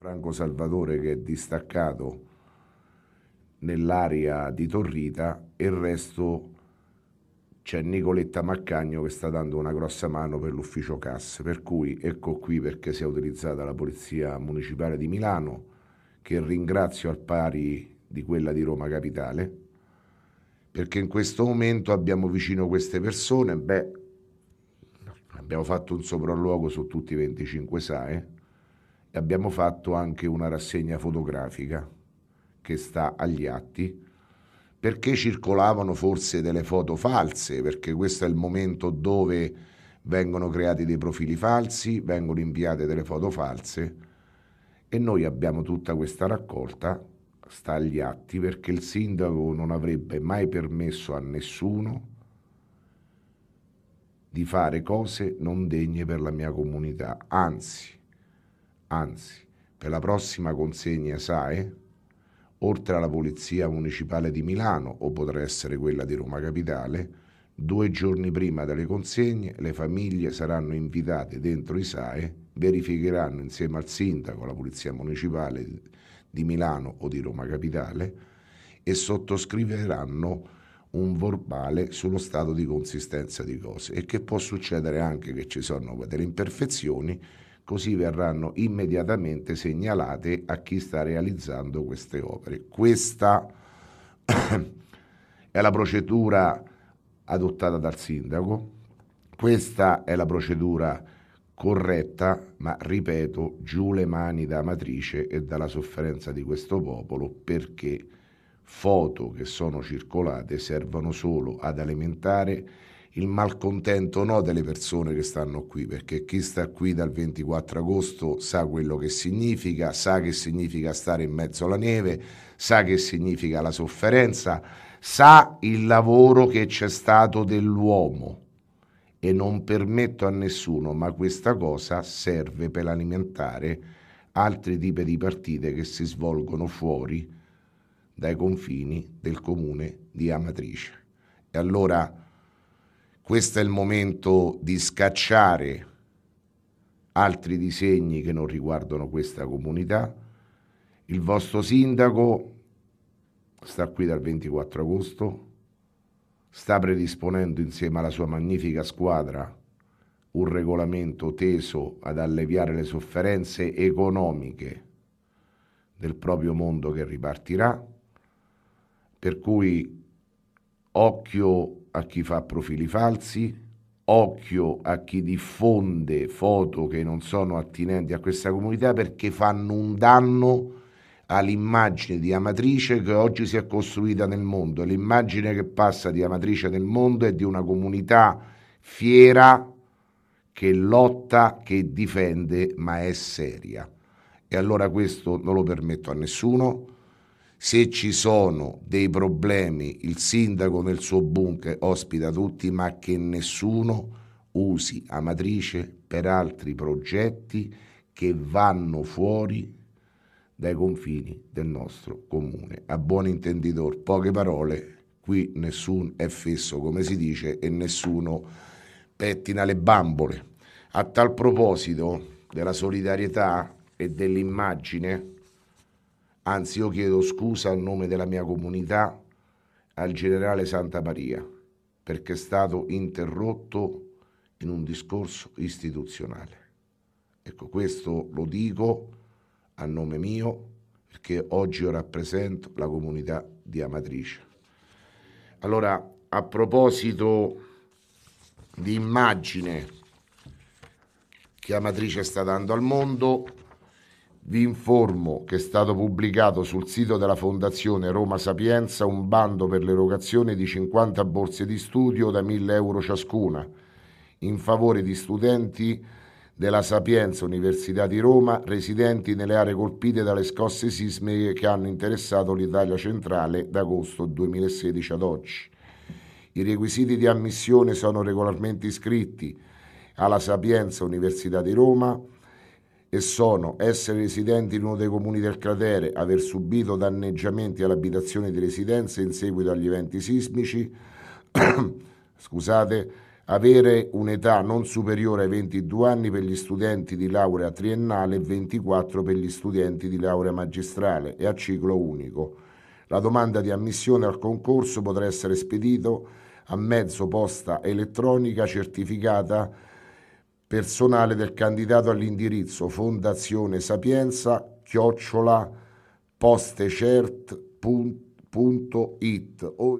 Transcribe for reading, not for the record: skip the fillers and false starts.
Franco Salvatore che è distaccato nell'area di Torrita e il resto c'è Nicoletta Maccagno che sta dando una grossa mano per l'ufficio casse, per cui ecco qui perché si è utilizzata la Polizia Municipale di Milano, che ringrazio al pari di quella di Roma Capitale, perché in questo momento abbiamo vicino queste persone. Abbiamo fatto un sopralluogo su tutti i 25 SAE e abbiamo fatto anche una rassegna fotografica che sta agli atti, perché circolavano forse delle foto false, perché questo è il momento dove vengono creati dei profili falsi, vengono inviate delle foto false e noi abbiamo tutta questa raccolta, sta agli atti, perché il sindaco non avrebbe mai permesso a nessuno di fare cose non degne per la mia comunità, anzi, per la prossima consegna SAE, oltre alla Polizia Municipale di Milano, o potrà essere quella di Roma Capitale, 2 giorni prima delle consegne le famiglie saranno invitate dentro i SAE, verificheranno insieme al sindaco, la Polizia Municipale di Milano o di Roma Capitale e sottoscriveranno un verbale sullo stato di consistenza di cose, e che può succedere anche che ci sono delle imperfezioni, così verranno immediatamente segnalate a chi sta realizzando queste opere. Questa è la procedura adottata dal sindaco, questa è la procedura corretta, ma ripeto, giù le mani da Amatrice e dalla sofferenza di questo popolo, perché foto che sono circolate servono solo ad alimentare il malcontento no delle persone che stanno qui, perché chi sta qui dal 24 agosto sa quello che significa stare in mezzo alla neve, sa che significa la sofferenza, sa il lavoro che c'è stato dell'uomo, e non permetto a nessuno, ma questa cosa serve per alimentare altri tipi di partite che si svolgono fuori dai confini del comune di Amatrice. E allora questo è il momento di scacciare altri disegni che non riguardano questa comunità. Il vostro sindaco sta qui dal 24 agosto, sta predisponendo insieme alla sua magnifica squadra un regolamento teso ad alleviare le sofferenze economiche del proprio mondo che ripartirà, per cui occhio a chi fa profili falsi, occhio a chi diffonde foto che non sono attinenti a questa comunità, perché fanno un danno all'immagine di Amatrice che oggi si è costruita nel mondo. L'immagine che passa di Amatrice nel mondo è di una comunità fiera, che lotta, che difende, ma è seria. E allora questo non lo permetto a nessuno. Se ci sono dei problemi, il sindaco nel suo bunker ospita tutti, ma che nessuno usi Amatrice per altri progetti che vanno fuori dai confini del nostro comune. A buon intenditor, poche parole, qui nessuno è fesso, come si dice, e nessuno pettina le bambole. A tal proposito della solidarietà e dell'immagine, anzi io chiedo scusa a nome della mia comunità al generale Santa Maria, perché è stato interrotto in un discorso istituzionale. Ecco, questo lo dico a nome mio, perché oggi io rappresento la comunità di Amatrice. Allora, a proposito di immagine che Amatrice sta dando al mondo, vi informo che è stato pubblicato sul sito della Fondazione Roma Sapienza un bando per l'erogazione di 50 borse di studio da 1.000 euro ciascuna in favore di studenti della Sapienza Università di Roma residenti nelle aree colpite dalle scosse sismiche che hanno interessato l'Italia centrale da agosto 2016 ad oggi. I requisiti di ammissione sono regolarmente iscritti alla Sapienza Università di Roma e sono essere residenti in uno dei comuni del cratere, aver subito danneggiamenti all'abitazione di residenza in seguito agli eventi sismici, scusate, avere un'età non superiore ai 22 anni per gli studenti di laurea triennale e 24 per gli studenti di laurea magistrale e a ciclo unico. La domanda di ammissione al concorso potrà essere spedito a mezzo posta elettronica certificata personale del candidato all'indirizzo Fondazione Sapienza @postecert.it o